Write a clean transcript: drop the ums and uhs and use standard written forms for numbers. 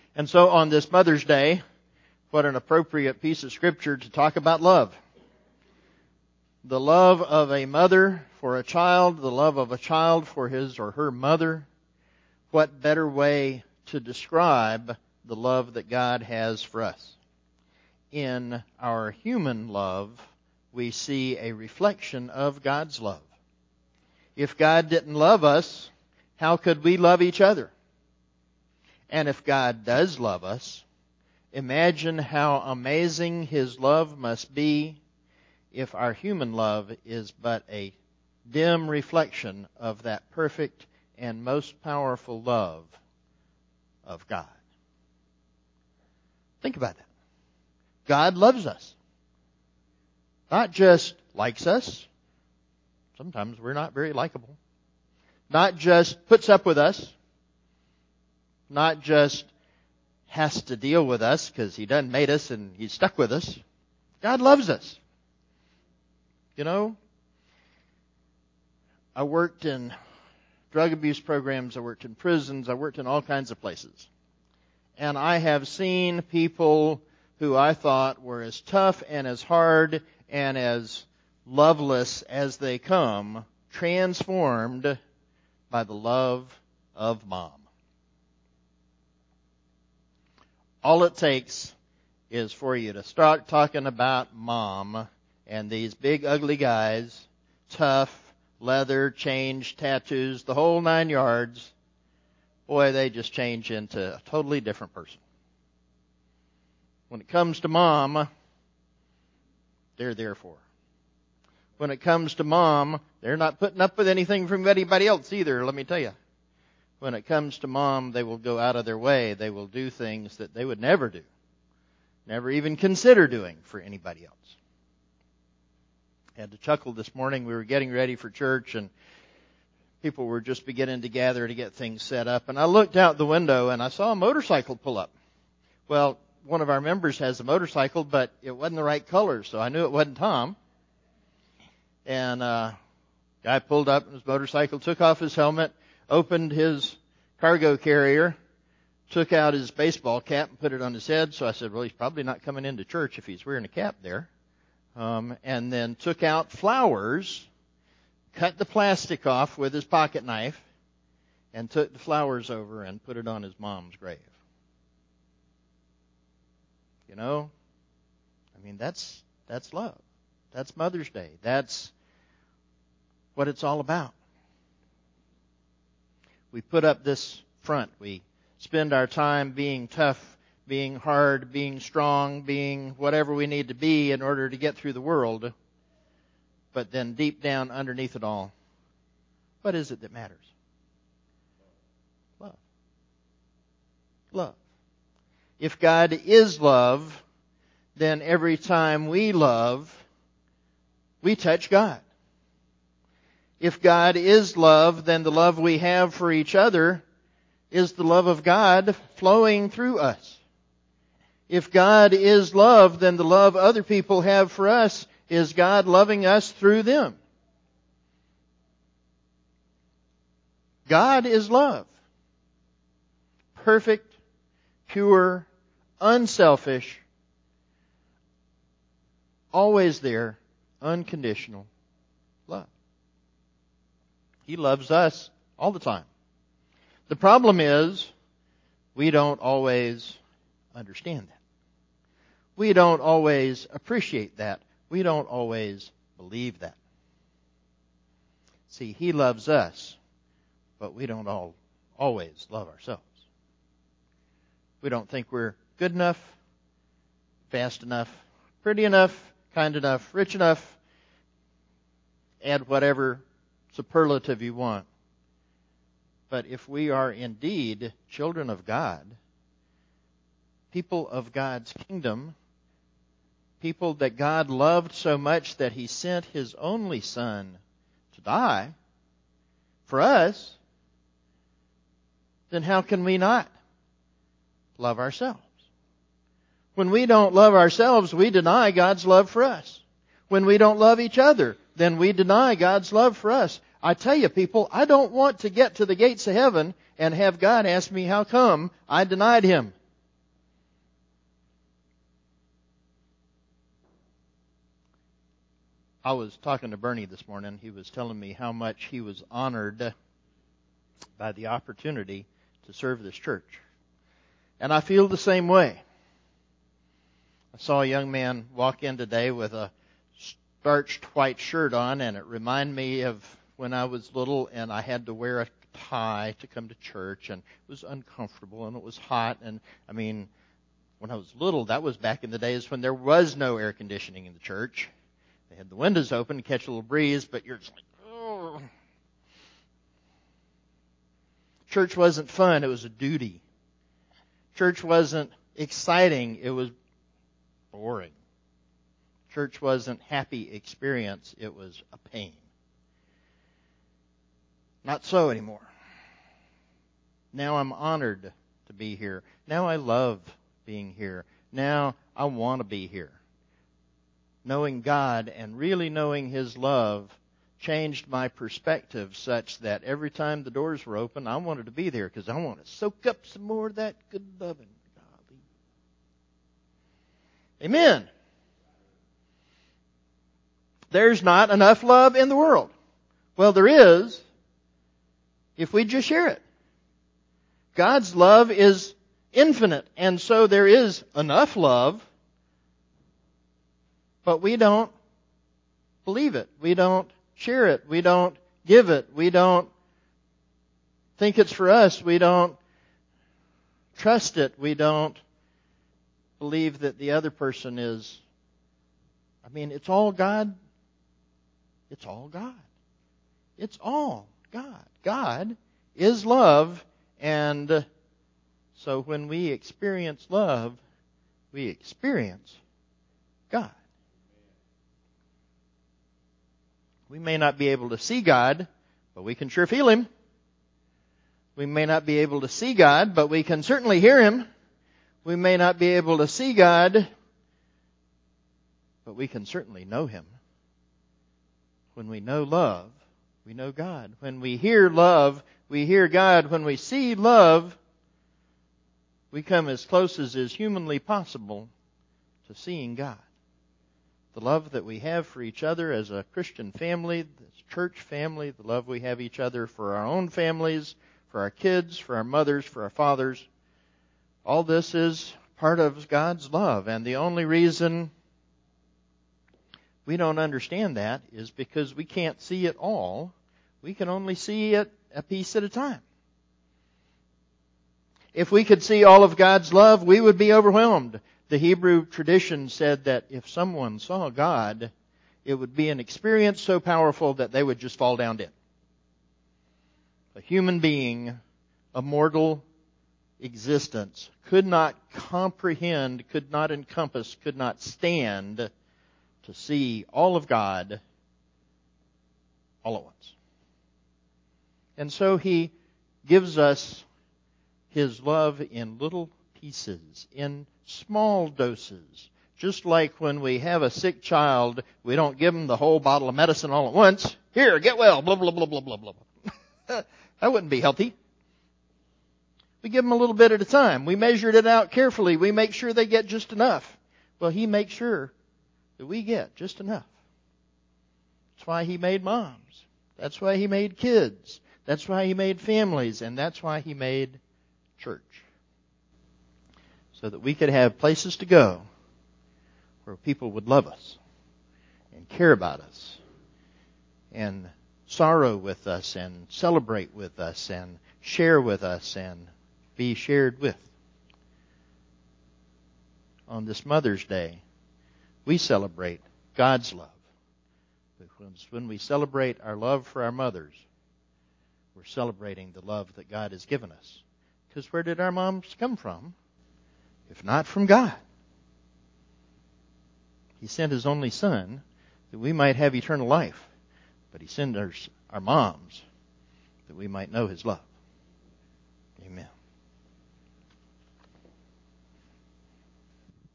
And so on this Mother's Day, what an appropriate piece of Scripture to talk about love. The love of a mother for a child, the love of a child for his or her mother. What better way to describe the love that God has for us? In our human love, we see a reflection of God's love. If God didn't love us, how could we love each other? And if God does love us, imagine how amazing His love must be if our human love is but a dim reflection of that perfect and most powerful love of God. Think about that. God loves us. Not just likes us. Sometimes we're not very likable. Not just puts up with us. Not just has to deal with us because He done made us and He's stuck with us. God loves us. You know, I worked in drug abuse programs. I worked in prisons. I worked in all kinds of places. And I have seen people who I thought were as tough and as hard and as loveless as they come, transformed by the love of Mom. All it takes is for you to start talking about Mom and these big ugly guys, tough, leather, change, tattoos, the whole 9 yards. Boy, they just change into a totally different person. When it comes to Mom, they're there for her. When it comes to Mom, they're not putting up with anything from anybody else either, let me tell you. When it comes to Mom, they will go out of their way. They will do things that they would never do. Never even consider doing for anybody else. I had to chuckle this morning. We were getting ready for church and people were just beginning to gather to get things set up. And I looked out the window and I saw a motorcycle pull up. Well, one of our members has a motorcycle, but it wasn't the right color, so I knew it wasn't Tom. And guy pulled up in his motorcycle, took off his helmet, opened his cargo carrier, took out his baseball cap and put it on his head. So I said, well, he's probably not coming into church if he's wearing a cap there. And then took out flowers, cut the plastic off with his pocket knife, and took the flowers over and put it on his mom's grave. You know, I mean, that's love. That's Mother's Day. That's what it's all about. We put up this front. We spend our time being tough, being hard, being strong, being whatever we need to be in order to get through the world. But then deep down underneath it all, what is it that matters? Love. Love. If God is love, then every time we love, we touch God. If God is love, then the love we have for each other is the love of God flowing through us. If God is love, then the love other people have for us is God loving us through them. God is love. Perfect, pure, unselfish, always there, unconditional love. He loves us all the time. The problem is we don't always understand that. We don't always appreciate that. We don't always believe that. See, He loves us, but we don't always love ourselves. We don't think we're good enough, fast enough, pretty enough, kind enough, rich enough. Add whatever superlative you want. But if we are indeed children of God, people of God's kingdom, people that God loved so much that He sent His only Son to die for us, then how can we not love ourselves? When we don't love ourselves, we deny God's love for us. When we don't love each other, then we deny God's love for us. I tell you, people, I don't want to get to the gates of heaven and have God ask me how come I denied Him. I was talking to Bernie this morning. He was telling me how much he was honored by the opportunity to serve this church. And I feel the same way. I saw a young man walk in today with a starched white shirt on, and it reminded me of when I was little and I had to wear a tie to come to church, and it was uncomfortable and it was hot. And I mean, when I was little, that was back in the days when there was no air conditioning in the church. They had the windows open to catch a little breeze, but you're just like, oh. Church wasn't fun, it was a duty. Church wasn't exciting, it was boring. Church wasn't happy experience, it was a pain. Not so anymore. Now I'm honored to be here. Now I love being here. Now I want to be here. Knowing God and really knowing His love changed my perspective such that every time the doors were open, I wanted to be there because I want to soak up some more of that good loving. Amen. There's not enough love in the world. Well, there is if we just share it. God's love is infinite, and so there is enough love, but we don't believe it. We don't share it. We don't give it. We don't think it's for us. We don't trust it. We don't believe that the other person is. I mean, it's all God. It's all God. It's all God. God is love, and so when we experience love, we experience God. We may not be able to see God, but we can sure feel Him. We may not be able to see God, but we can certainly hear Him. We may not be able to see God, but we can certainly know Him. When we know love, we know God. When we hear love, we hear God. When we see love, we come as close as is humanly possible to seeing God. The love that we have for each other as a Christian family, this church family, the love we have each other for our own families, for our kids, for our mothers, for our fathers, all this is part of God's love. And the only reason we don't understand that is because we can't see it all. We can only see it a piece at a time. If we could see all of God's love, we would be overwhelmed. The Hebrew tradition said that if someone saw God, it would be an experience so powerful that they would just fall down dead. A human being, a mortal existence, could not comprehend, could not encompass, could not stand to see all of God all at once. And so He gives us His love in little pieces, in small doses. Just like when we have a sick child, we don't give them the whole bottle of medicine all at once. Here, get well, blah, blah, blah, blah, blah, blah. That wouldn't be healthy. We give them a little bit at a time. We measured it out carefully. We make sure they get just enough. Well, He makes sure that we get just enough. That's why He made moms. That's why He made kids. That's why He made families. And that's why He made church. So that we could have places to go where people would love us and care about us and sorrow with us and celebrate with us and share with us and be shared with. On this Mother's Day, we celebrate God's love. Because when we celebrate our love for our mothers, we're celebrating the love that God has given us. Because where did our moms come from? If not from God. He sent His only Son that we might have eternal life. But He sent our moms that we might know His love. Amen.